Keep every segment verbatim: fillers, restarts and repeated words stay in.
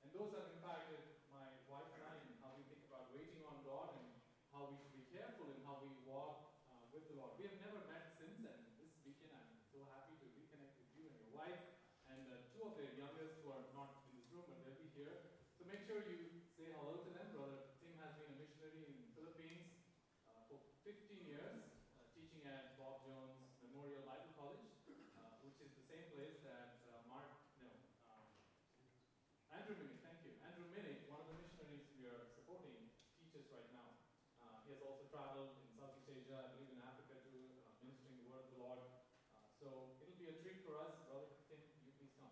And those have impacted my wife and I in how we think about waiting on God and how we should be careful in how we walk uh, with the Lord. We have never met since, and this weekend I'm so happy to reconnect with you and your wife and uh, two of their youngest who are not in this room, but they'll be here. So make sure you say hello to them. Brother Tim has been a missionary in the Philippines uh, for fifteen years, uh, teaching at Bob Jones Memorial Bible College, uh, which is the same place that uh, Mark, no, um, Andrew Minnick, thank you. Andrew Minnick, one of the missionaries we are supporting, teaches right now. Uh, he has also traveled in Southeast Asia, I believe in Africa too, uh, ministering the word of the Lord. Uh, so it'll be a treat for us. Brother Tim, you please come.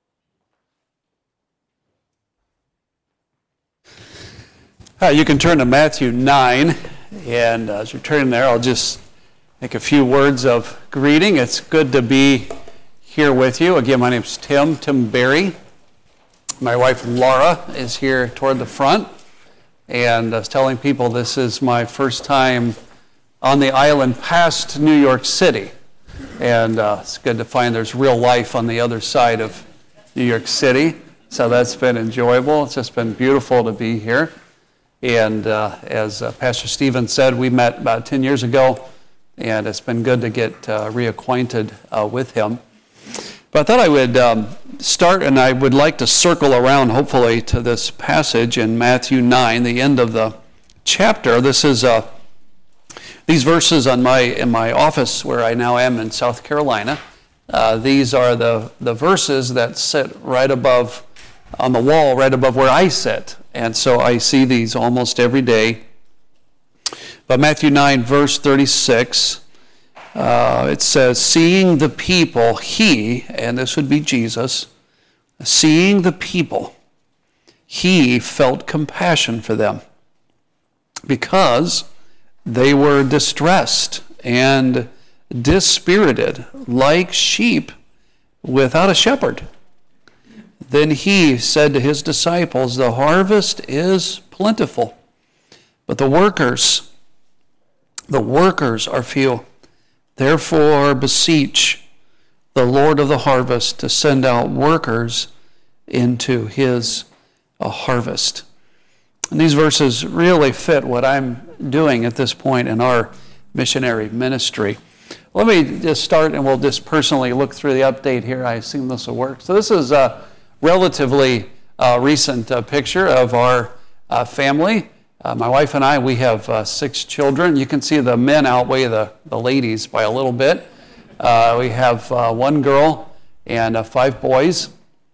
Uh, you can turn to Matthew nine, and uh, as you're turning there, I'll just make a few words of greeting. It's good to be here with you. Again, my name's Tim, Tim Berry. My wife Laura is here toward the front, and I was telling people this is my first time on the island past New York City, and uh, it's good to find there's real life on the other side of New York City, so that's been enjoyable. It's just been beautiful to be here. And uh, as uh, Pastor Stephen said, we met about ten years ago, and it's been good to get uh, reacquainted uh, with him. But I thought I would um, start, and I would like to circle around, hopefully, to this passage in Matthew nine, the end of the chapter. This is uh, these verses on my in my office where I now am in South Carolina. Uh, these are the, the verses that sit right above, on the wall, right above where I sit. And so I see these almost every day. But Matthew nine, verse thirty-six, uh, it says, seeing the people, he, and this would be Jesus, seeing the people, he felt compassion for them because they were distressed and dispirited like sheep without a shepherd. Then he said to his disciples, the harvest is plentiful, but the workers, the workers are few. Therefore beseech the Lord of the harvest to send out workers into his uh, harvest. And these verses really fit what I'm doing at this point in our missionary ministry. Let me just start, and we'll just personally look through the update here. I assume this will work. So this is a relatively uh, recent uh, picture of our uh, family. Uh, my wife and I, we have uh, six children. You can see the men outweigh the, the ladies by a little bit. Uh, we have uh, one girl and uh, five boys.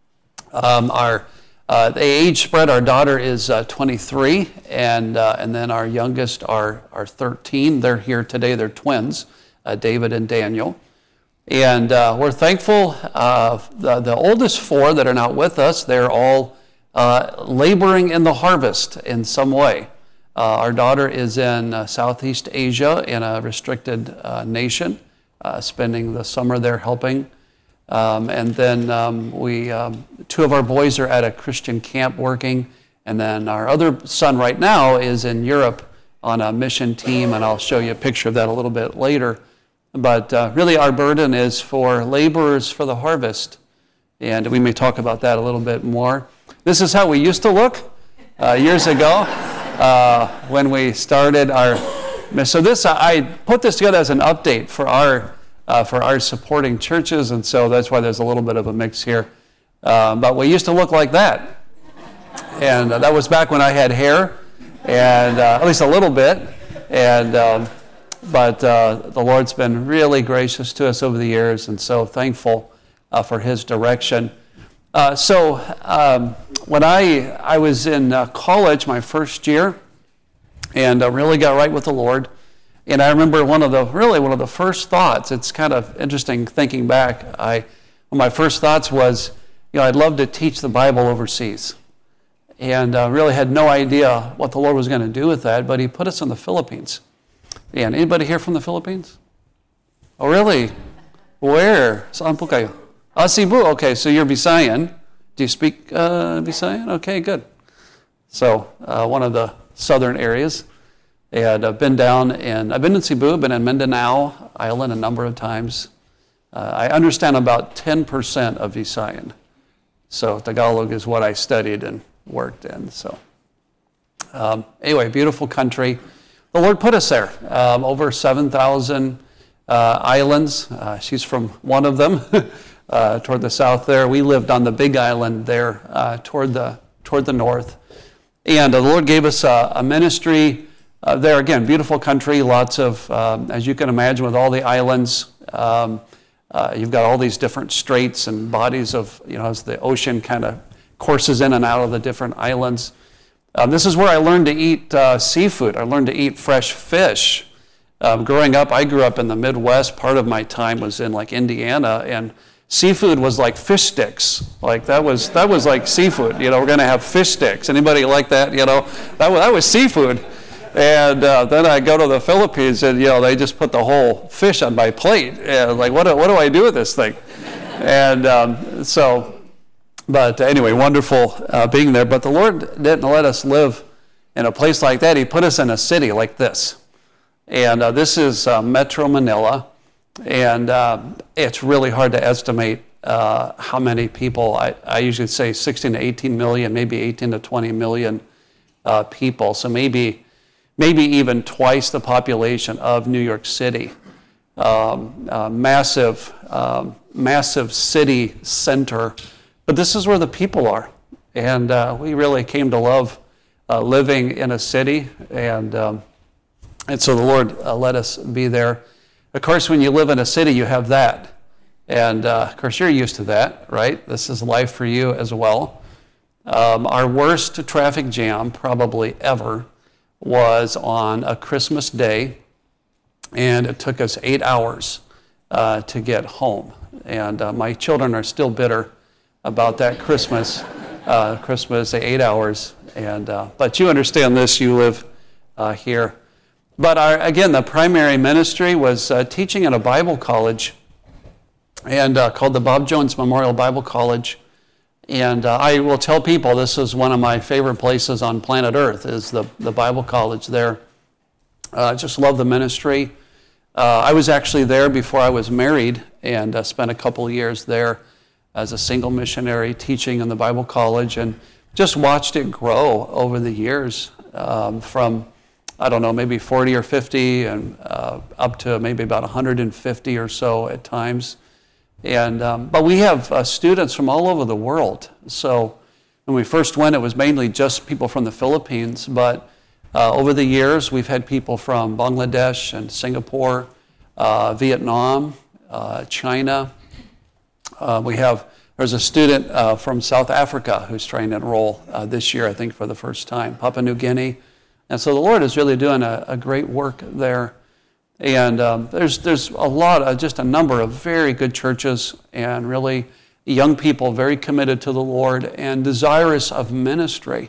Um, our uh, the age spread, our daughter is uh, twenty-three, and uh, and then our youngest are, are thirteen. They're here today. They're twins, uh, David and Daniel. And uh, we're thankful. Uh, the, the oldest four that are not with us, they're all uh, laboring in the harvest in some way. Uh, our daughter is in uh, Southeast Asia in a restricted uh, nation, uh, spending the summer there helping. Um, and then um, we, um, two of our boys are at a Christian camp working. And then our other son right now is in Europe on a mission team, and I'll show you a picture of that a little bit later. But uh, really our burden is for laborers for the harvest. And we may talk about that a little bit more. This is how we used to look uh, years ago uh, when we started our... So this, I put this together as an update for our uh, for our supporting churches, and so that's why there's a little bit of a mix here. Uh, but we used to look like that. And uh, that was back when I had hair, and uh, at least a little bit. And... Um, But uh, the Lord's been really gracious to us over the years, and so thankful uh, for his direction. Uh, so um, when I I was in uh, college, my first year, and uh, really got right with the Lord, and I remember one of the really one of the first thoughts. It's kind of interesting thinking back. I one of my first thoughts was, you know, I'd love to teach the Bible overseas, and uh, really had no idea what the Lord was going to do with that. But He put us in the Philippines. And anybody here from the Philippines? Oh, really? Where? Saan po kayo? Ah, Cebu. Okay, so you're Visayan. Do you speak uh, Visayan? Okay, good. So uh, one of the southern areas. And I've been down in, I've been in Cebu, been in Mindanao Island a number of times. Uh, I understand about ten percent of Visayan. So Tagalog is what I studied, and worked in. So um, anyway, beautiful country. The Lord put us there. Um, over seven thousand uh, islands. Uh, she's from one of them, uh, toward the south there. We lived on the big island there, uh, toward the toward the north. And uh, the Lord gave us a, a ministry uh, there. Again, beautiful country, lots of, um, as you can imagine, with all the islands. Um, uh, you've got all these different straits and bodies of, you know, as the ocean kind of courses in and out of the different islands. Um, this is where I learned to eat uh, seafood. I learned to eat fresh fish. Um, growing up, I grew up in the Midwest. Part of my time was in like Indiana, and seafood was like fish sticks. Like that was that was like seafood. You know, we're going to have fish sticks. Anybody like that? You know, that was, that was seafood. And uh, then I go to the Philippines, and you know, they just put the whole fish on my plate. And like, what do, what do I do with this thing? And um, so. But anyway, wonderful uh, being there. But the Lord didn't let us live in a place like that. He put us in a city like this. And uh, this is uh, Metro Manila. And uh, it's really hard to estimate uh, how many people. I, I usually say sixteen to eighteen million, maybe eighteen to twenty million uh, people. So maybe, maybe even twice the population of New York City. Um, uh, massive, um, massive city center. But this is where the people are, and uh, we really came to love uh, living in a city, and um, and so the Lord uh, let us be there. Of course, when you live in a city, you have that, and uh, of course, you're used to that, right? This is life for you as well. Um, our worst traffic jam, probably ever, was on a Christmas day, and it took us eight hours uh, to get home, and uh, my children are still bitter about that Christmas, uh, Christmas, eight hours. And uh, but you understand this, you live uh, here. But our, again, the primary ministry was uh, teaching at a Bible college, and uh, called the Bob Jones Memorial Bible College. And uh, I will tell people this is one of my favorite places on planet Earth, is the, the Bible college there. I uh, just love the ministry. Uh, I was actually there before I was married, and uh, spent a couple of years there as a single missionary teaching in the Bible college, and just watched it grow over the years um, from, I don't know, maybe forty or fifty and uh, up to maybe about one hundred fifty or so at times. And um, but we have uh, students from all over the world. So when we first went, it was mainly just people from the Philippines, but uh, over the years, we've had people from Bangladesh and Singapore, uh, Vietnam, uh, China. Uh, we have, there's a student uh, from South Africa who's trying to enroll uh, this year, I think, for the first time, Papua New Guinea. And so the Lord is really doing a, a great work there. And um, there's there's a lot, of, just a number of very good churches, and really young people very committed to the Lord and desirous of ministry.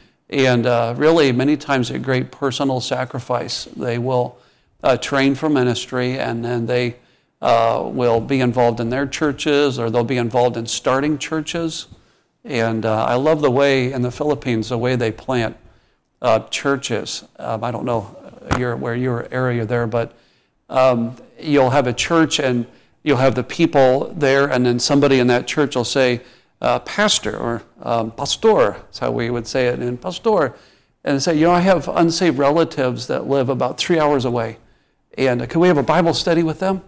And uh, really, many times, a great personal sacrifice. They will uh, train for ministry, and then they Uh, will be involved in their churches, or they'll be involved in starting churches. And uh, I love the way in the Philippines, the way they plant uh, churches. Um, I don't know your, where your area there, but um, you'll have a church and you'll have the people there, and then somebody in that church will say, uh, pastor, or um, pastor, that's how we would say it, and pastor, and say, you know, I have unsaved relatives that live about three hours away, and uh, can we have a Bible study with them?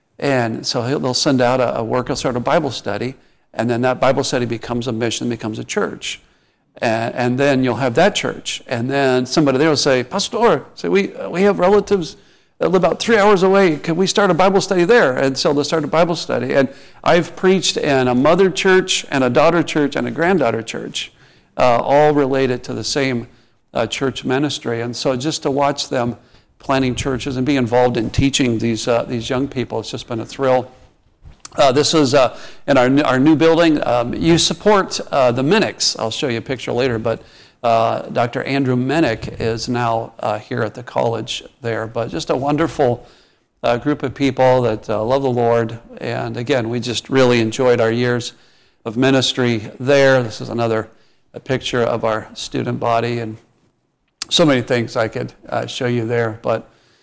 And so they'll send out a, a work, start a Bible study, and then that Bible study becomes a mission, becomes a church. And, and then you'll have that church. And then somebody there will say, Pastor, say, we we have relatives that live about three hours away. Can we start a Bible study there? And so they'll start a Bible study. And I've preached in a mother church and a daughter church and a granddaughter church, uh, all related to the same uh, church ministry. And so just to watch them planting churches and be involved in teaching these uh, these young people, it's just been a thrill. Uh, this is uh, in our our new building. Um, you support uh, the Minnecks. I'll show you a picture later, but uh, Doctor Andrew Minnick is now uh, here at the college there. But just a wonderful uh, group of people that uh, love the Lord. And again, we just really enjoyed our years of ministry there. This is another a picture of our student body, and so many things I could uh, show you there. But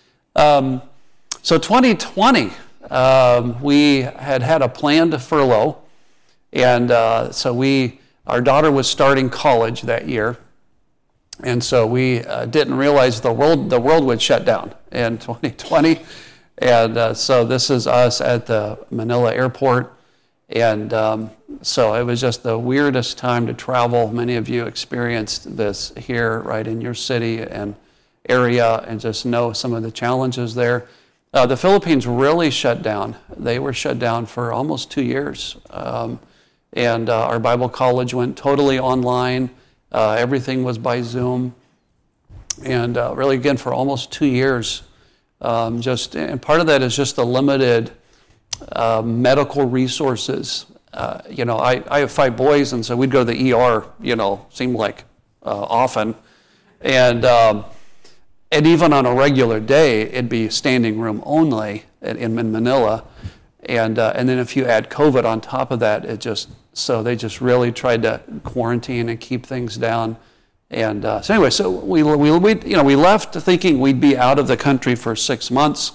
um, so twenty twenty, um, we had had a planned furlough, and uh, so we our daughter was starting college that year, and so we uh, didn't realize the world the world would shut down in twenty twenty. And uh, so this is us at the Manila airport. And um, so it was just the weirdest time to travel. Many of you experienced this here, right, in your city and area, and just know some of the challenges there. Uh, the Philippines really shut down. They were shut down for almost two years. Um, and uh, our Bible college went totally online. Uh, everything was by Zoom. And uh, really, again, for almost two years, Um, just and part of that is just the limited uh, medical resources. Uh, you know, I, I have five boys, and so we'd go to the E R. You know, seemed like uh, often, and um, and even on a regular day, it'd be standing room only in, in Manila, and uh, and then if you add COVID on top of that, it just so they just really tried to quarantine and keep things down. And uh, so anyway, so we, we we you know we left thinking we'd be out of the country for six months.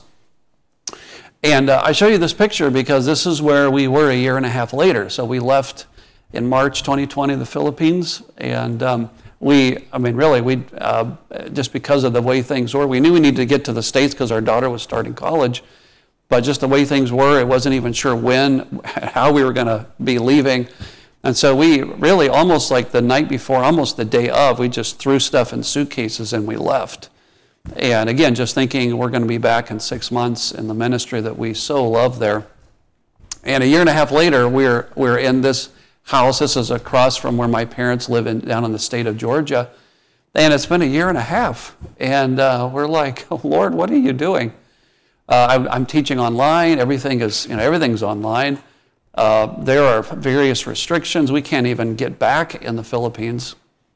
And uh, I show you this picture because this is where we were a year and a half later. So we left in March twenty twenty the Philippines, and um, we I mean really we uh, just because of the way things were, we knew we needed to get to the States because our daughter was starting college. But just the way things were, it wasn't even sure when, how we were going to be leaving. And so we really, almost like the night before, almost the day of, we just threw stuff in suitcases and we left. And again, just thinking we're going to be back in six months in the ministry that we so love there. And a year and a half later, we're we're in this house. This is across from where my parents live in, down in the state of Georgia. And it's been a year and a half. And uh, we're like, oh, Lord, what are you doing? Uh, I'm, I'm teaching online. Everything is, you know, everything's online. Uh, there are various restrictions. We can't even get back in the Philippines.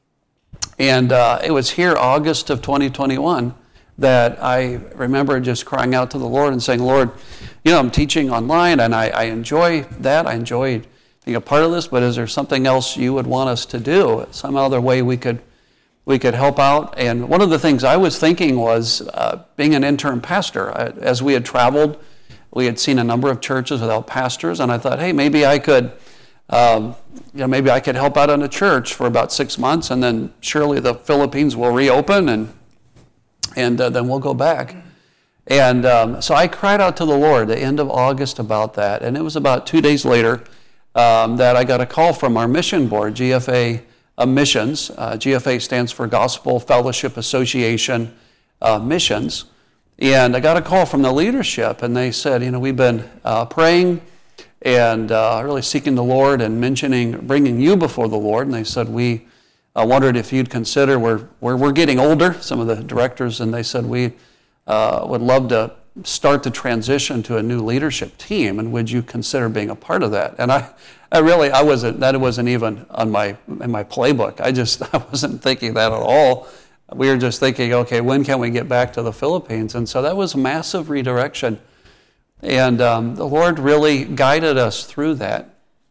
And uh, it was here, August of twenty twenty-one, that I remember just crying out to the Lord and saying, Lord, you know, I'm teaching online, and I, I enjoy that. I enjoy being a part of this, but is there something else you would want us to do? Some other way we could we could help out? And one of the things I was thinking was uh, being an interim pastor. I, as we had traveled, we had seen a number of churches without pastors, and I thought, hey, maybe I could, um, you know, maybe I could help out in a church for about six months, and then surely the Philippines will reopen, and and uh, then we'll go back. And um, so I cried out to the Lord at the end of August about that, and it was about two days later um, that I got a call from our mission board, G F A uh, Missions. Uh, G F A stands for Gospel Fellowship Association uh, Missions. And I got a call from the leadership, and they said, you know, we've been uh, praying and uh, really seeking the Lord and mentioning, bringing you before the Lord. And they said, we uh, wondered if you'd consider, we're, we're, we're getting older, some of the directors, and they said, we uh, would love to start the transition to a new leadership team, and would you consider being a part of that? And I, I really, I wasn't, that wasn't even on my, in my playbook. I just, I wasn't thinking that at all. We were just thinking, okay, when can we get back to the Philippines? And so that was massive redirection. And um, the Lord really guided us through that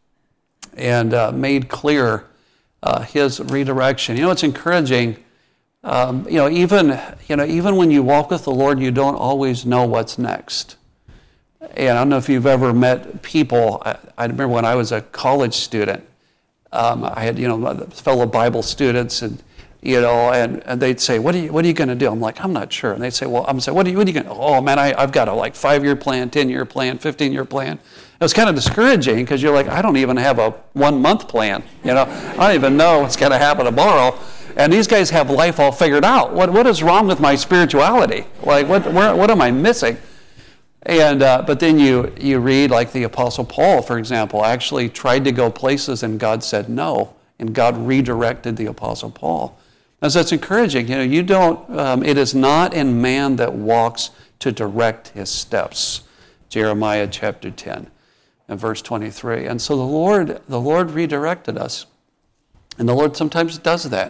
and uh, made clear uh, His redirection. You know, it's encouraging. Um, you know, even you know, even when you walk with the Lord, you don't always know what's next. And I don't know if you've ever met people. I, I remember when I was a college student, um, I had you know fellow Bible students and. You know, and, and they'd say, what are you, what are you going to do? I'm like, I'm not sure. And they'd say, well, I'm saying, what are you, what are you going to, oh man, I, I've got a like five-year plan, ten-year plan, fifteen-year plan. It was kind of discouraging because you're like, I don't even have a one-month plan. You know, I don't even know what's going to happen tomorrow. And these guys have life all figured out. What What is wrong with my spirituality? Like, what where, what am I missing? And uh, but then you you read like the Apostle Paul, for example, actually tried to go places and God said no, and God redirected the Apostle Paul. And so it's encouraging. You know, you don't. Um, it is not in man that walks to direct his steps. Jeremiah chapter ten, and verse twenty-three. And so the Lord, the Lord redirected us, and the Lord sometimes does that.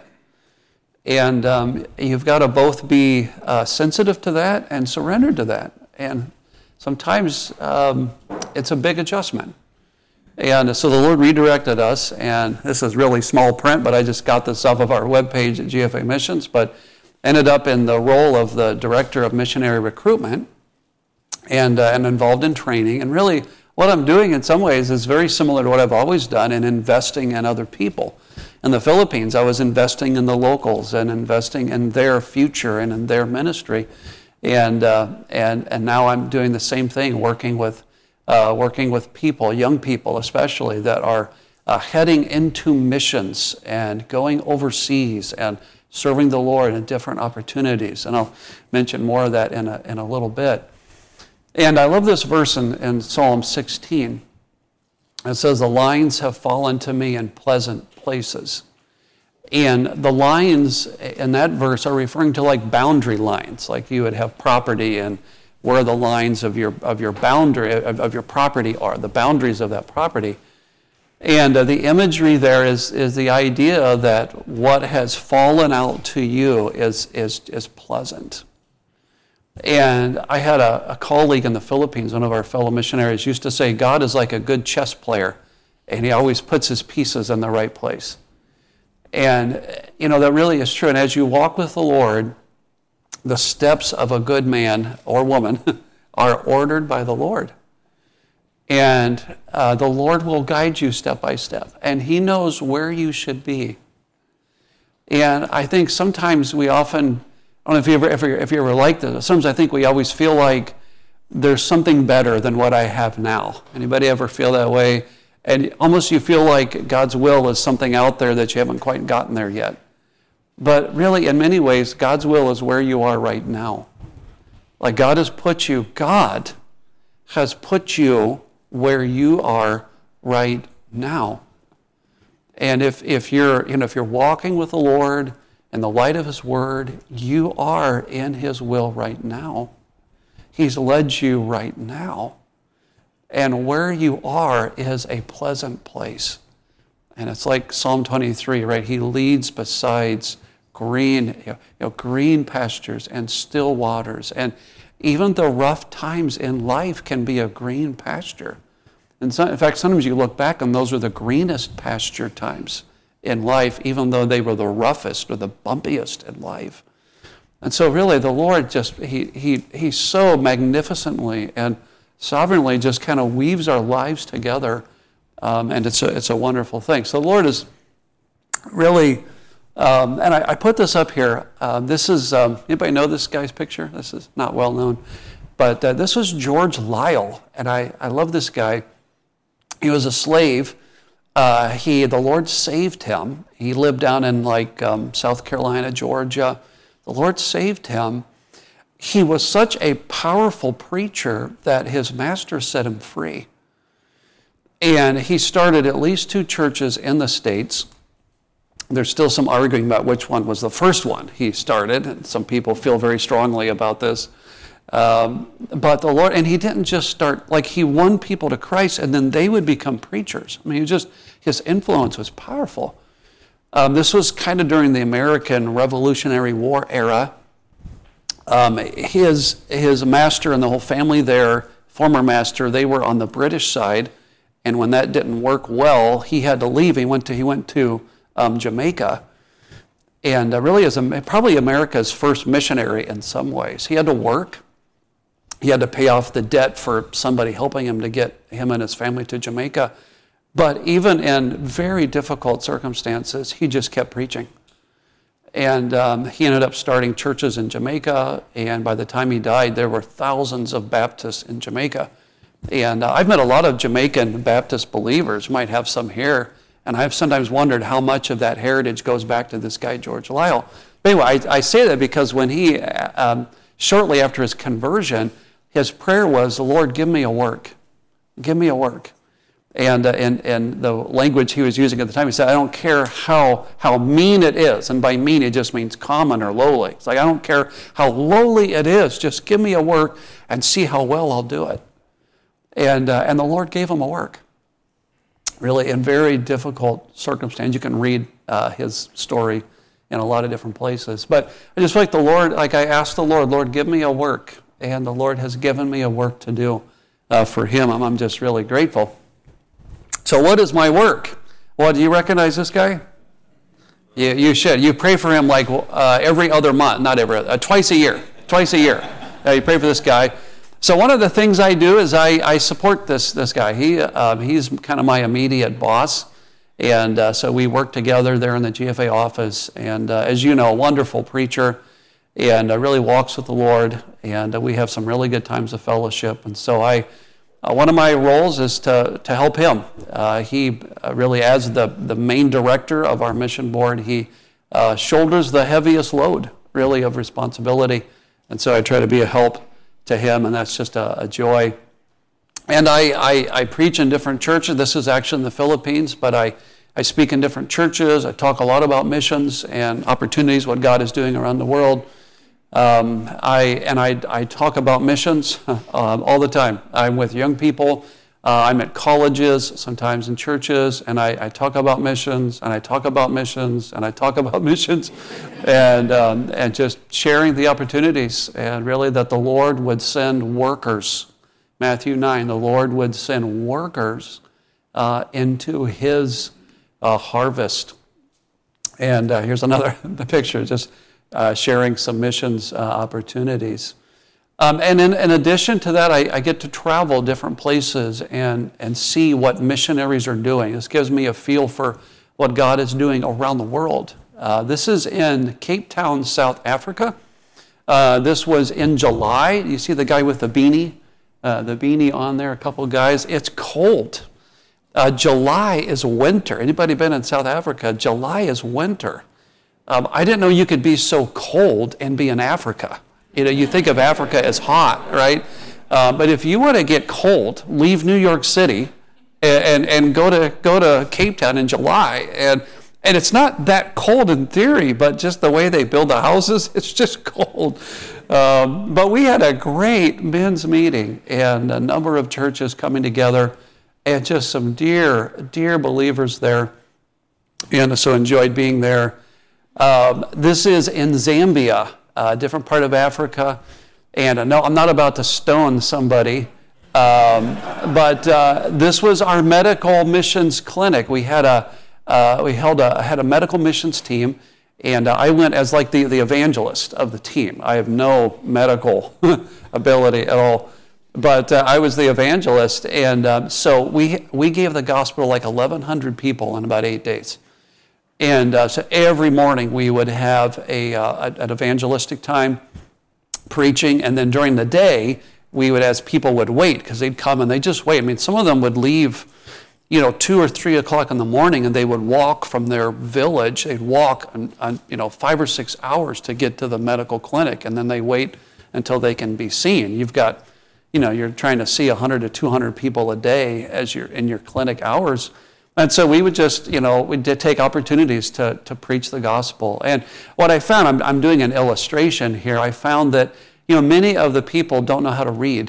And um, you've got to both be uh, sensitive to that and surrendered to that. And sometimes um, it's a big adjustment. And so the Lord redirected us, and this is really small print, but I just got this off of our webpage at G F A Missions, but ended up in the role of the Director of Missionary Recruitment and, uh, and involved in training. And really, what I'm doing in some ways is very similar to what I've always done in investing in other people. In the Philippines, I was investing in the locals and investing in their future and in their ministry. And uh, and and now I'm doing the same thing, working with uh, working with people, young people especially, that are uh, heading into missions and going overseas and serving the Lord in different opportunities. And I'll mention more of that in a in a little bit. And I love this verse in, in Psalm sixteen. It says, "The lines have fallen to me in pleasant places." And the lines in that verse are referring to like boundary lines, like you would have property and where the lines of your of your boundary of, of your property are, the boundaries of that property. And uh, the imagery there is is the idea that what has fallen out to you is is is pleasant. And I had a, a colleague in the Philippines, one of our fellow missionaries, used to say, God is like a good chess player, and he always puts his pieces in the right place. And, you know, that really is true. And as you walk with the Lord, the steps of a good man or woman are ordered by the Lord. And uh, the Lord will guide you step by step. And he knows where you should be. And I think sometimes we often, I don't know if you ever, if you're, if you're ever like this, sometimes I think we always feel like there's something better than what I have now. Anybody ever feel that way? And almost you feel like God's will is something out there that you haven't quite gotten there yet. But really, in many ways, God's will is where you are right now. Like God has put you, God has put you where you are right now. And if if you're, you know, if you're walking with the Lord in the light of his word, you are in his will right now. He's led you right now. And where you are is a pleasant place. And it's like Psalm twenty-three, right? He leads besides green, you know, green pastures and still waters. And even the rough times in life can be a green pasture. And so, in fact, sometimes you look back and those are the greenest pasture times in life, even though they were the roughest or the bumpiest in life. And so really the Lord just, he he he so magnificently and sovereignly just kind of weaves our lives together, um, and it's a, it's a wonderful thing. So the Lord is really, um, and I, I put this up here. Uh, this is, um, anybody know this guy's picture? This is not well known, but uh, this was George Liele, and I, I love this guy. He was a slave. Uh, he the Lord saved him. He lived down in like um, South Carolina, Georgia. The Lord saved him. He was such a powerful preacher that his master set him free. And he started at least two churches in the States. There's still some arguing about which one was the first one he started. And some people feel very strongly about this. Um, but the Lord, and he didn't just start, like he won people to Christ and then they would become preachers. I mean, he just, his influence was powerful. Um, this was kind of during the American Revolutionary War era. Um, his his master and the whole family there, former master, they were on the British side, and when that didn't work well, he had to leave. He went to he went to um, Jamaica, and uh, really is a, probably America's first missionary in some ways. He had to work. He had to pay off the debt for somebody helping him to get him and his family to Jamaica. But even in very difficult circumstances, he just kept preaching. And um, he ended up starting churches in Jamaica, and by the time he died, there were thousands of Baptists in Jamaica. And uh, I've met a lot of Jamaican Baptist believers, might have some here, and I've sometimes wondered how much of that heritage goes back to this guy, George Liele. But anyway, I, I say that because when he, um, shortly after his conversion, his prayer was, "Lord, give me a work. Give me a work." And, uh, and and the language he was using at the time, he said, "I don't care how how mean it is." And by mean, it just means common or lowly. It's like, I don't care how lowly it is. Just give me a work and see how well I'll do it. And uh, and the Lord gave him a work. Really, in very difficult circumstances. You can read uh, his story in a lot of different places. But I just feel like the Lord, like I asked the Lord, "Lord, give me a work." And the Lord has given me a work to do uh, for him. I'm, I'm just really grateful. So what is my work? Well, do you recognize this guy? You, you should. You pray for him like uh, every other month, not every, uh, twice a year. Twice a year. Uh, you pray for this guy. So one of the things I do is I, I support this this guy. He uh, he's kind of my immediate boss, and uh, so we work together there in the G F A office. And uh, as you know, a wonderful preacher, and uh, really walks with the Lord. And uh, we have some really good times of fellowship. And so I, uh, one of my roles is to to help him. Uh, he uh, really, as the the main director of our mission board, he uh, shoulders the heaviest load, really, of responsibility. And so I try to be a help to him, and that's just a, a joy. And I, I, I preach in different churches. This is actually in the Philippines, but I, I speak in different churches. I talk a lot about missions and opportunities, what God is doing around the world. Um, I and I, I talk about missions um, all the time. I'm with young people. Uh, I'm at colleges, sometimes in churches, and I, I talk about missions, and I talk about missions, and I talk about missions, and um, and just sharing the opportunities, and really that the Lord would send workers. Matthew nine, the Lord would send workers uh, into His uh, harvest. And uh, here's another the picture, just uh, sharing some missions uh, opportunities. Um, and in, in addition to that, I, I get to travel different places and, and see what missionaries are doing. This gives me a feel for what God is doing around the world. Uh, this is in Cape Town, South Africa. Uh, this was in July. You see the guy with the beanie, uh, the beanie on there, a couple of guys. It's cold. Uh, July is winter. Anybody been in South Africa? July is winter. Um, I didn't know you could be so cold and be in Africa. You know, you think of Africa as hot, right? Uh, but if you want to get cold, leave New York City and, and and go to go to Cape Town in July, and and it's not that cold in theory, but just the way they build the houses, it's just cold. Um, but we had a great men's meeting and a number of churches coming together, and just some dear dear believers there, and so enjoyed being there. Um, this is in Zambia. A uh, different part of Africa, and uh, no, I'm not about to stone somebody, um, but uh, this was our medical missions clinic. We had a uh, we held a had a medical missions team, and uh, I went as like the, the evangelist of the team. I have no medical ability at all, but uh, I was the evangelist, and um, so we we gave the gospel to like eleven hundred people in about eight days. And uh, so every morning we would have a uh, an evangelistic time preaching, and then during the day we would, as people would wait, because they'd come and they just wait. I mean, some of them would leave, you know, two or three o'clock in the morning, and they would walk from their village. They'd walk, on, on, you know, five or six hours to get to the medical clinic, and then they wait until they can be seen. You've got, you know, you're trying to see one hundred to two hundred people a day as you're in your clinic hours. And so we would just, you know, we did take opportunities to, to preach the gospel. And what I found, I'm, I'm doing an illustration here, I found that, you know, many of the people don't know how to read.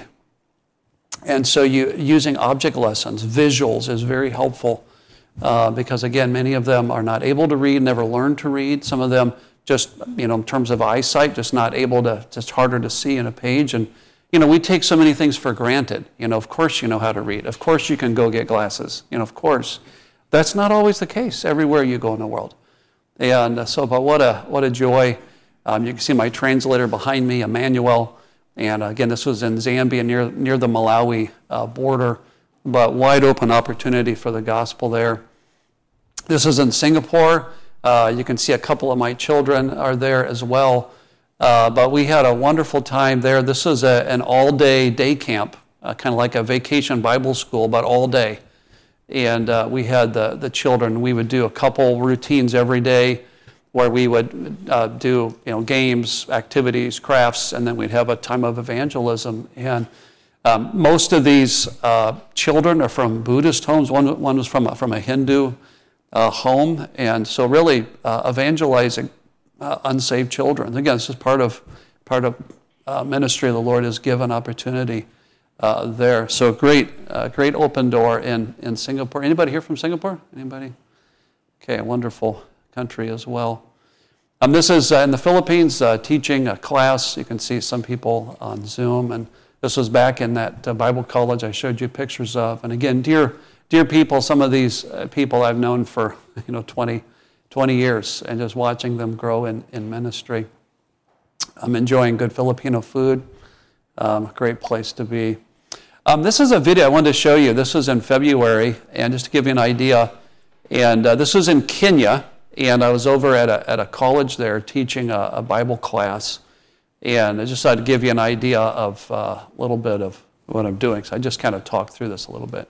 And so you using object lessons, visuals is very helpful uh, because, again, many of them are not able to read, never learned to read. Some of them just, you know, in terms of eyesight, just not able to, just harder to see in a page. And, you know, we take so many things for granted. You know, of course you know how to read. Of course you can go get glasses. You know, of course. That's not always the case everywhere you go in the world. And so, but what a what a joy. Um, you can see my translator behind me, Emmanuel. And again, this was in Zambia near near the Malawi uh, border, but wide open opportunity for the gospel there. This is in Singapore. Uh, you can see a couple of my children are there as well. Uh, but we had a wonderful time there. This is a, an all-day day camp, uh, kind of like a vacation Bible school, but all day. And uh, we had the, the children, we would do a couple routines every day where we would uh, do, you know, games, activities, crafts, and then we'd have a time of evangelism. And um, most of these uh, children are from Buddhist homes. One, one was from a, from a Hindu uh, home. And so really uh, evangelizing uh, unsaved children. Again, this is part of, part of uh, ministry the Lord has given opportunity Uh, there. So great, uh, great open door in, in Singapore. Anybody here from Singapore? Anybody? Okay, a wonderful country as well. Um, this is uh, in the Philippines, uh, teaching a class. You can see some people on Zoom, and this was back in that uh, Bible college I showed you pictures of. And again, dear, dear people. Some of these uh, people I've known for you know twenty, twenty years, and just watching them grow in, in ministry. I'm enjoying good Filipino food. Um, great place to be. Um, this is a video I wanted to show you. This was in February, and just to give you an idea, and uh, this was in Kenya, and I was over at a, at a college there teaching a, a Bible class, and I just thought to give you an idea of uh, a little bit of what I'm doing. So I just kind of talked through this a little bit.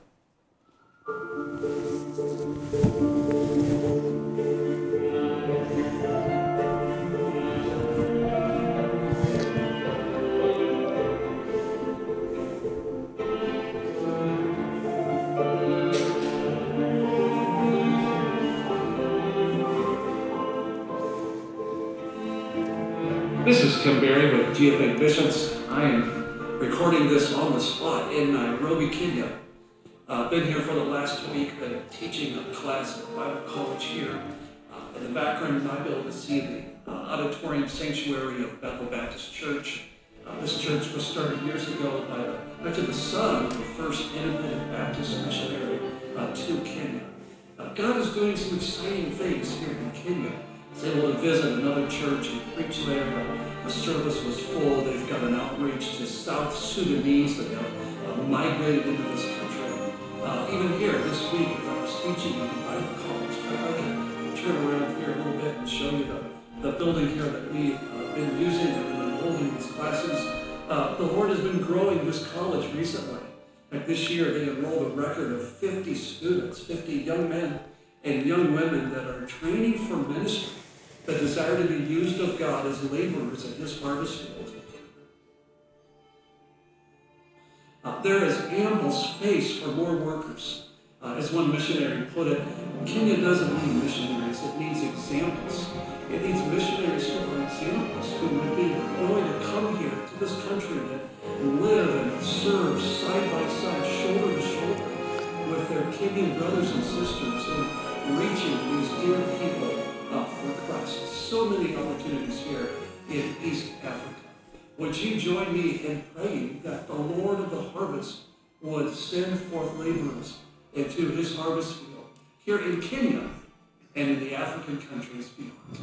This is Tim Berry with G F A Missions. I am recording this on the spot in Nairobi, Kenya. I've uh, been here for the last week, been teaching a class at Bible College here. Uh, in the background, you might be able to see the uh, auditorium sanctuary of Bethel Baptist Church. Uh, this church was started years ago by the, actually the son of the first independent Baptist missionary uh, to Kenya. Uh, God is doing some exciting things here in Kenya. I was able to visit another church and preach there. The service was full. They've got an outreach to South Sudanese that have uh, migrated into this country. Uh, even here this week, as I was teaching in Bible College, I can turn around here a little bit and show you the, the building here that we've uh, been using and we've been holding these classes. Uh, the Lord has been growing this college recently. Like this year, they enrolled a record of fifty students, fifty young men and young women that are training for ministry, that desire to be used of God as laborers in His harvest field. Uh, there is ample space for more workers. Uh, as one missionary put it, Kenya doesn't need missionaries, it needs examples. It needs missionaries who are examples, who would be willing to come here to this country and live and serve side by side, shoulder to shoulder, with their Kenyan brothers and sisters in reaching these dear people uh, for Christ. So many opportunities here in East Africa. Would you join me in praying that the Lord of the harvest would send forth laborers into His harvest field here in Kenya and in the African countries beyond?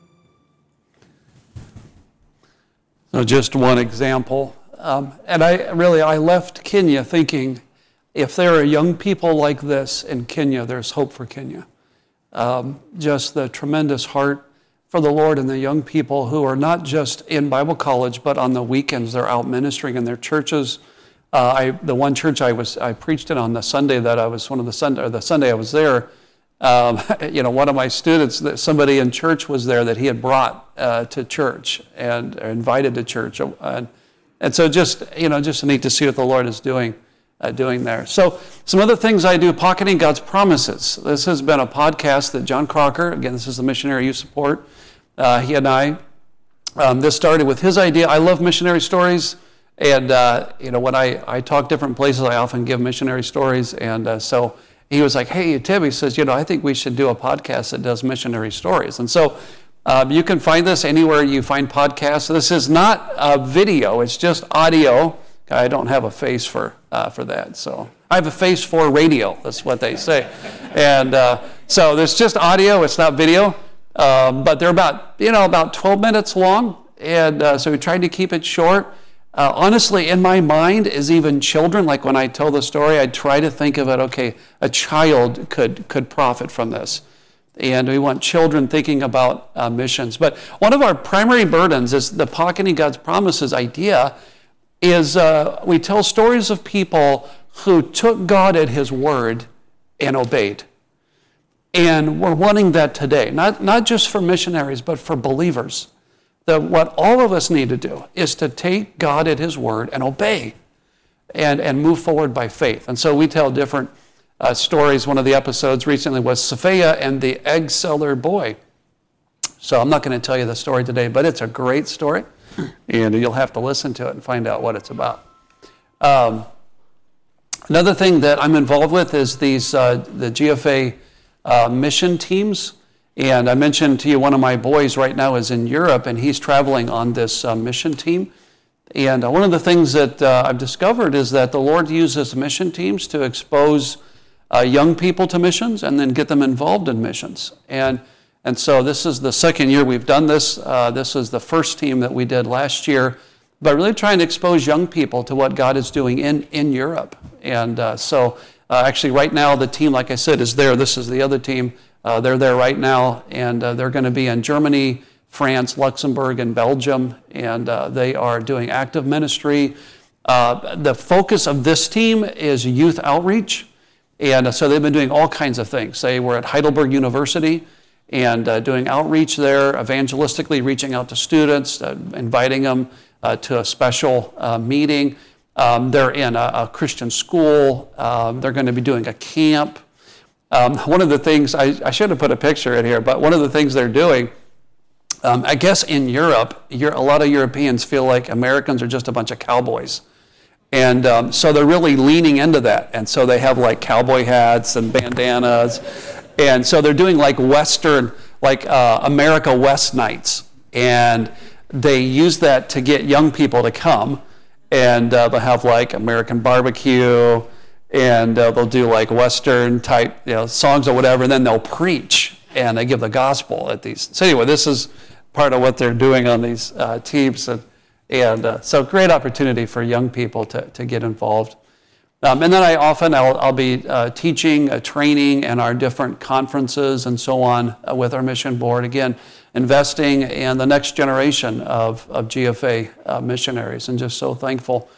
So just one example. Um, and I really, I left Kenya thinking, if there are young people like this in Kenya, there's hope for Kenya. Um, just the tremendous heart for the Lord and the young people who are not just in Bible college, but on the weekends they're out ministering in their churches. Uh, I, the one church I was, I preached it on the Sunday that I was one of the Sunday, or the Sunday I was there. Um, you know, one of my students, somebody in church was there that he had brought uh, to church and invited to church, and, and so just you know, just neat to see what the Lord is doing. Uh, doing there. So some other things I do, Pocketing God's Promises. This has been a podcast that John Crocker, again, this is the missionary you support, uh, he and I, um, this started with his idea. I love missionary stories, and uh, you know, when I, I talk different places, I often give missionary stories, and uh, so he was like, hey, Tim, he says, you know, I think we should do a podcast that does missionary stories. And so um, you can find this anywhere you find podcasts. This is not a video, it's just audio. I don't have a face for uh, for that, so I have a face for radio. That's what they say, and uh, so there's just audio. It's not video, um, but they're about you know about twelve minutes long, and uh, so we tried to keep it short. Uh, honestly, in my mind, is even children. Like when I tell the story, I try to think of it. Okay, a child could could profit from this, and we want children thinking about uh, missions. But one of our primary burdens is the Pocketing God's Promises idea. Is uh, we tell stories of people who took God at His word and obeyed. And we're wanting that today, not, not just for missionaries, but for believers. That what all of us need to do is to take God at His word and obey and, and move forward by faith. And so we tell different uh, stories. One of the episodes recently was Sophia and the egg seller boy. So I'm not going to tell you the story today, but it's a great story. And you'll have to listen to it and find out what it's about. Um, another thing that I'm involved with is these uh, the G F A uh, mission teams. And I mentioned to you one of my boys right now is in Europe, and he's traveling on this uh, mission team. And uh, one of the things that uh, I've discovered is that the Lord uses mission teams to expose uh, young people to missions and then get them involved in missions. And And so this is the second year we've done this. Uh, this is the first team that we did last year. but really trying to expose young people to what God is doing in, in Europe. And uh, so uh, actually right now the team, like I said, is there. This is the other team. Uh, they're there right now, and uh, they're going to be in Germany, France, Luxembourg, and Belgium, and uh, they are doing active ministry. Uh, the focus of this team is youth outreach, and uh, so they've been doing all kinds of things. They were at Heidelberg University and uh, doing outreach there, evangelistically reaching out to students, uh, inviting them uh, to a special uh, meeting. Um, they're in a, a Christian school. Um, they're going to be doing a camp. Um, one of the things, I, I should have put a picture in here, but one of the things they're doing, um, I guess in Europe, you're, a lot of Europeans feel like Americans are just a bunch of cowboys. And um, so they're really leaning into that. And so they have like cowboy hats and bandanas. And so they're doing like Western, like uh, America West nights. And they use that to get young people to come. And uh, they'll have like American barbecue, and uh, they'll do like Western type, you know, songs or whatever, and then they'll preach and they give the gospel at these. So anyway, this is part of what they're doing on these uh, teams, and, and uh, so great opportunity for young people to, to get involved. Um, and then I often, I'll, I'll be uh, teaching, uh, training in our different conferences and so on uh, with our mission board. Again, investing in the next generation of, of G F A uh, missionaries, and just so thankful.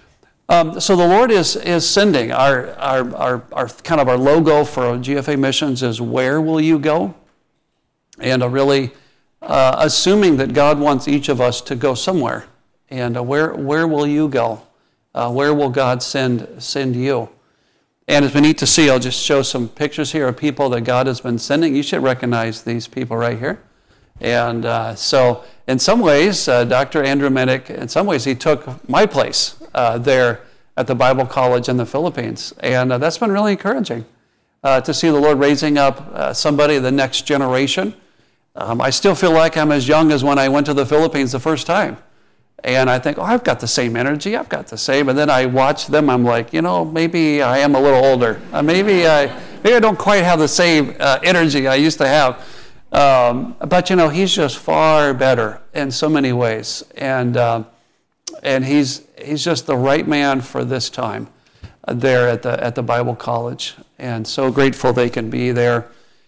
Um, so the Lord is is sending. Our, our our our kind of our logo for G F A missions is "Where will you go?" And uh, really uh, assuming that God wants each of us to go somewhere. And uh, where where will you go? Uh, where will God send send you? And it's been neat to see. I'll just show some pictures here of people that God has been sending. You should recognize these people right here. And uh, so in some ways, uh, Doctor Andrew Minnick, in some ways he took my place uh, there at the Bible College in the Philippines. And uh, that's been really encouraging uh, to see the Lord raising up uh, somebody of the next generation. Um, I still feel like I'm as young as when I went to the Philippines the first time. And I think, oh, I've got the same energy, I've got the same. And then I watch them, I'm like, you know, maybe I am a little older. Uh, maybe, I, maybe I don't quite have the same uh, energy I used to have. Um, but, you know, he's just far better in so many ways. And uh, and he's he's just the right man for this time uh, there at the at the Bible College. And so grateful they can be there.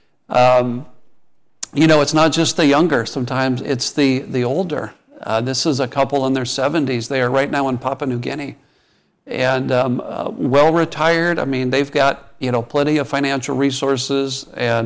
Um, you know, it's not just the younger. Sometimes it's the, the older. Uh, this is a couple in their seventies. They are right now in Papua New Guinea. And um, uh, well retired. I mean, they've got, you know, plenty of financial resources, and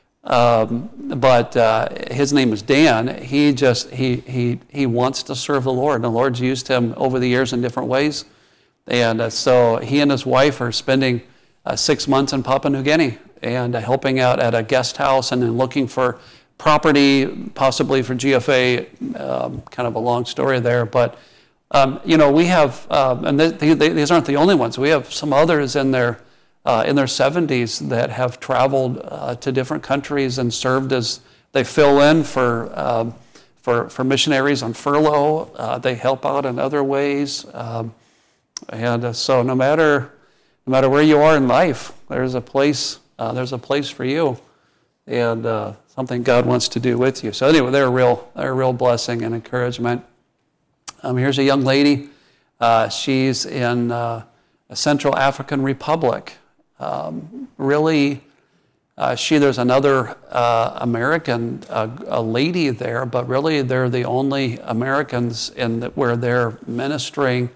Um, but uh, his name is Dan. He just he he he wants to serve the Lord. The Lord's used him over the years in different ways, and uh, so he and his wife are spending uh, six months in Papua New Guinea and uh, helping out at a guest house, and then looking for property, possibly for G F A. Um, kind of a long story there, but um, you know we have, um, and they, they, these aren't the only ones. We have some others in there. Uh, in their seventies that have traveled uh, to different countries and served as they fill in for um, for, for missionaries on furlough. Uh, they help out in other ways, um, and uh, so no matter no matter where you are in life, there's a place uh, there's a place for you, and uh, something God wants to do with you. So anyway, they're a real they're a real blessing and encouragement. Um, here's a young lady. Uh, she's in uh, a Central African Republic. Um, really, uh, she, there's another uh, American, uh, a lady there, but really they're the only Americans in the, where they're ministering.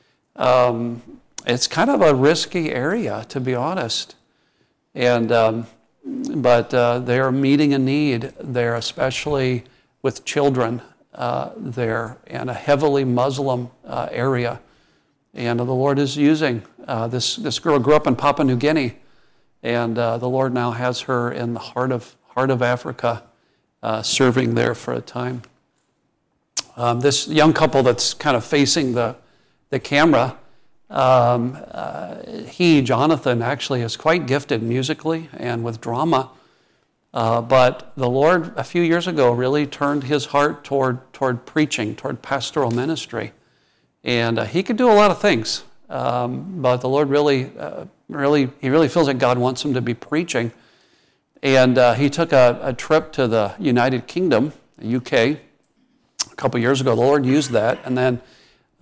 Um, it's kind of a risky area, to be honest. And, um, but uh, they're meeting a need there, especially with children uh, there, in a heavily Muslim uh, area. And the Lord is using uh, this. This girl grew up in Papua New Guinea, and uh, the Lord now has her in the heart of heart of Africa, uh, serving there for a time. Um, this young couple that's kind of facing the the camera, um, uh, he Jonathan actually is quite gifted musically and with drama, uh, but the Lord a few years ago really turned his heart toward toward preaching, toward pastoral ministry. And uh, he could do a lot of things, um, but the Lord really, uh, really, he really feels like God wants him to be preaching. And uh, he took a, a trip to the United Kingdom, the U K, a couple years ago. The Lord used that, and then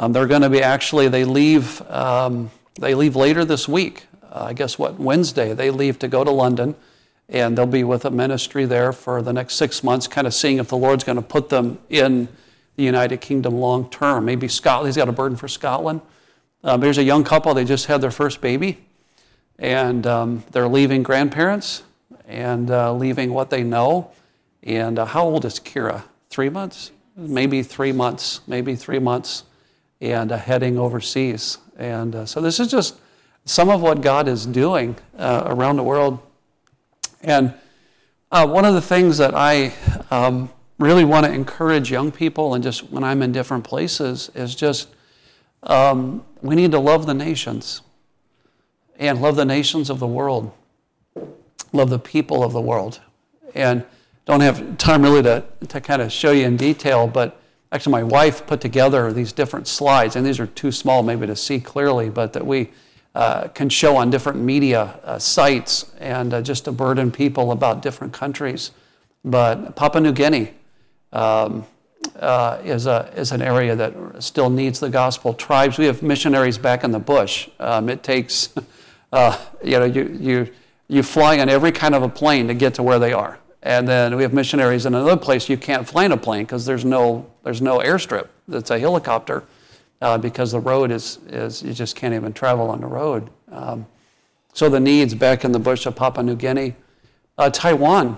Um, they're going to be actually, they leave, um, they leave later this week. Uh, I guess what, Wednesday, they leave to go to London, and they'll be with a ministry there for the next six months, kind of seeing if the Lord's going to put them in the United Kingdom long term. Maybe Scotland, he's got a burden for Scotland. Um, there's a young couple, they just had their first baby, and um, they're leaving grandparents and uh, leaving what they know. And uh, how old is Kira? Three months? Maybe three months, maybe three months, and uh, heading overseas. And uh, so this is just some of what God is doing uh, around the world. And uh, one of the things that I um, really want to encourage young people, and just when I'm in different places, is just um, we need to love the nations and love the nations of the world, love the people of the world. And don't have time really to, to kind of show you in detail, but actually my wife put together these different slides, and these are too small maybe to see clearly, but that we uh, can show on different media uh, sites, and uh, just to burden people about different countries. But Papua New Guinea um, uh, is a is an area that still needs the gospel. Tribes, we have missionaries back in the bush. Um, it takes, uh, you know, you you you fly on every kind of a plane to get to where they are. And then we have missionaries in another place you can't fly in a plane because there's no there's no airstrip. It's a helicopter uh, because the road is is you just can't even travel on the road. Um, so the needs back in the bush of Papua New Guinea, uh, Taiwan.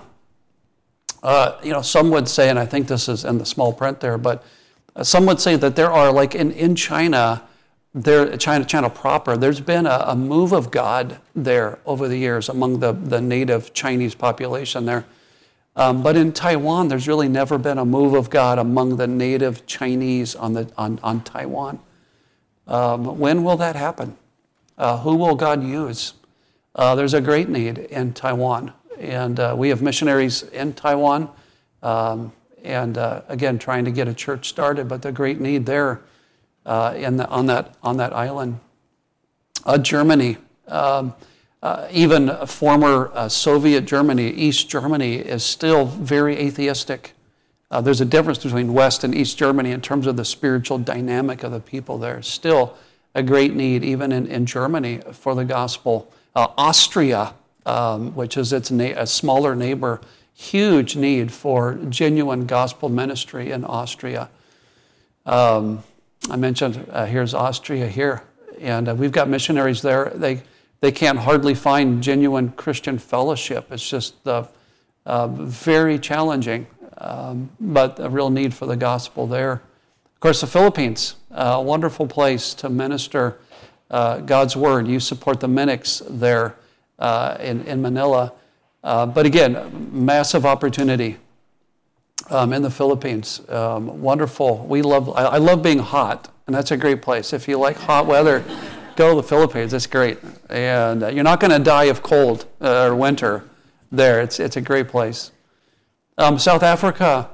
Uh, you know, some would say, and I think this is in the small print there, but uh, some would say that there are like in in China, there China China proper. There's been a, a move of God there over the years among the the native Chinese population there. Um, but in Taiwan, there's really never been a move of God among the native Chinese on the on, on Taiwan. Um, when will that happen? Uh, who will God use? Uh, there's a great need in Taiwan, and uh, we have missionaries in Taiwan, um, and uh, again, trying to get a church started. But the great need there uh, in the, on that on that island. Uh, Germany. Um, Uh, even former uh, Soviet Germany, East Germany, is still very atheistic. Uh, there's a difference between West and East Germany in terms of the spiritual dynamic of the people there. Still a great need, even in, in Germany, for the gospel. Uh, Austria, um, which is its na- a smaller neighbor, huge need for genuine gospel ministry in Austria. Um, I mentioned uh, here's Austria here, and uh, we've got missionaries there. They They can't hardly find genuine Christian fellowship. It's just uh, uh, very challenging, um, but a real need for the gospel there. Of course, the Philippines, uh, a wonderful place to minister uh, God's word. You support the Minics there uh, in, in Manila. Uh, but again, massive opportunity um, in the Philippines. Um, wonderful. We love. I, I love being hot, and that's a great place. If you like hot weather, go to the Philippines. It's great, and uh, you're not going to die of cold uh, or winter there. It's it's a great place. Um, South Africa.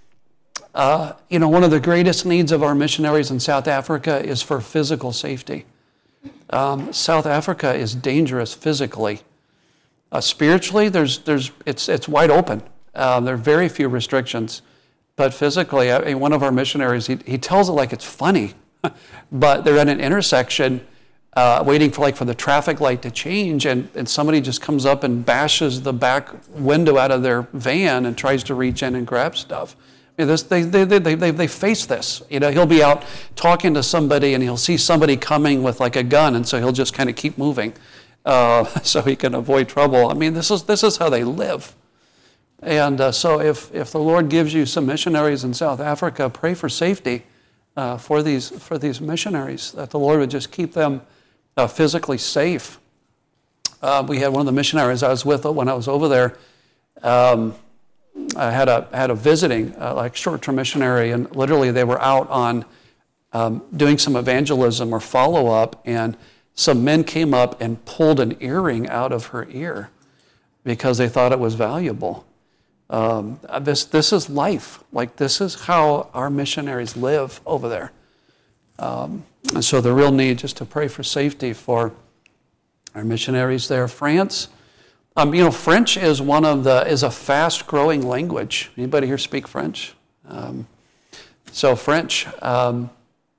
Uh, you know, one of the greatest needs of our missionaries in South Africa is for physical safety. Um, South Africa is dangerous physically. Uh, spiritually, there's there's it's it's wide open. Uh, there are very few restrictions, but physically, I mean, one of our missionaries he he tells it like it's funny, but they're at an intersection. Uh, waiting for like for the traffic light to change, and, and somebody just comes up and bashes the back window out of their van and tries to reach in and grab stuff. I mean, this, they, they, they, they, they face this. You know, he'll be out talking to somebody and he'll see somebody coming with like a gun, and so he'll just kind of keep moving uh, so he can avoid trouble. I mean, this is this is how they live. And uh, so if, if the Lord gives you some missionaries in South Africa, pray for safety uh, for these for these missionaries, that the Lord would just keep them Uh, physically safe. Uh, we had one of the missionaries I was with when I was over there. Um, I had a had a visiting uh, like short-term missionary, and literally they were out on um, doing some evangelism or follow-up, and some men came up and pulled an earring out of her ear because they thought it was valuable. Um, this this is life. Like this is how our missionaries live over there. Um, and so the real need just to pray for safety for our missionaries there. France, um, you know, French is one of the is a fast-growing language. Anybody here speak French? Um, so French, um,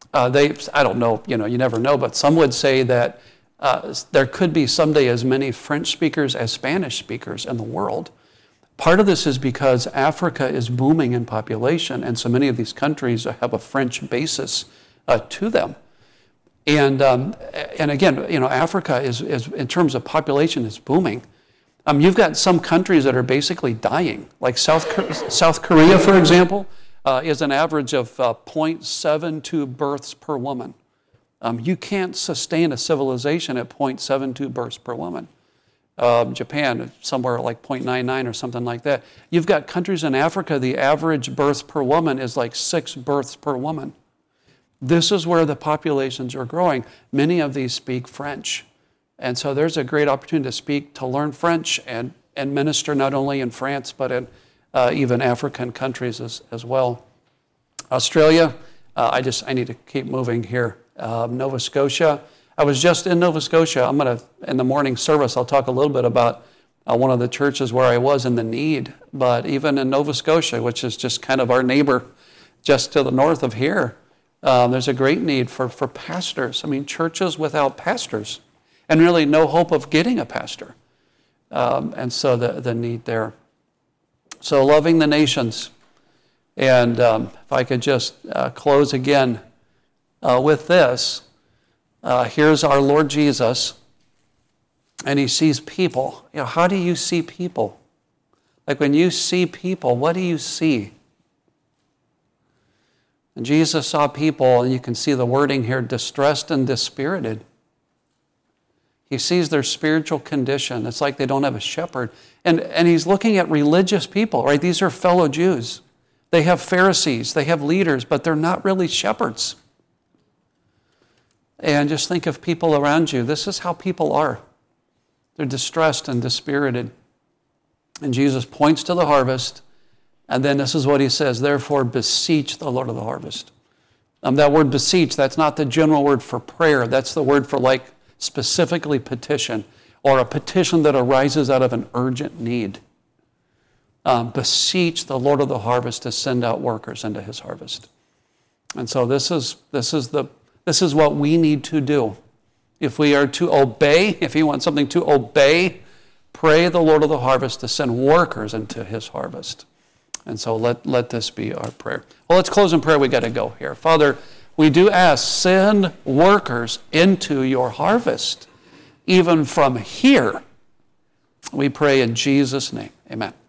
Uh, they, I don't know, you know, you never know, but some would say that uh, there could be someday as many French speakers as Spanish speakers in the world. Part of this is because Africa is booming in population, and so many of these countries have a French basis uh, to them. And um, and again, you know, Africa is, is in terms of population is booming. Um, you've got some countries that are basically dying, like South South Korea, for example. Uh, is an average of uh, zero point seven two births per woman. Um, you can't sustain a civilization at zero point seven two births per woman. Uh, Japan, somewhere like zero point nine nine or something like that. You've got countries in Africa, the average births per woman is like six births per woman. This is where the populations are growing. Many of these speak French. And so there's a great opportunity to speak, to learn French and, and minister not only in France, but in Uh, even African countries as, as well. Australia, uh, I just, I need to keep moving here. Uh, Nova Scotia, I was just in Nova Scotia. I'm going to, in the morning service, I'll talk a little bit about uh, one of the churches where I was in the need. But even in Nova Scotia, which is just kind of our neighbor just to the north of here, um, there's a great need for, for pastors. I mean, churches without pastors, and really no hope of getting a pastor. Um, and so the, the need there. So loving the nations. And um, if I could just uh, close again uh, with this. Uh, here's our Lord Jesus, and he sees people. You know, how do you see people? Like when you see people, what do you see? And Jesus saw people, and you can see the wording here, distressed and dispirited. He sees their spiritual condition. It's like they don't have a shepherd. And, and he's looking at religious people, right? These are fellow Jews. They have Pharisees, they have leaders, but they're not really shepherds. And just think of people around you. This is how people are. They're distressed and dispirited. And Jesus points to the harvest, and then this is what he says, therefore beseech the Lord of the harvest. Um, that word beseech, that's not the general word for prayer. That's the word for like specifically petition, or a petition that arises out of an urgent need. Um, beseech the Lord of the harvest to send out workers into his harvest. And so this is this is the this is what we need to do. If we are to obey, if you want something to obey, pray the Lord of the harvest to send workers into his harvest. And so let, let this be our prayer. Well, let's close in prayer. We got to go here. Father, we do ask, send workers into your harvest, even from here. We pray in Jesus' name. Amen.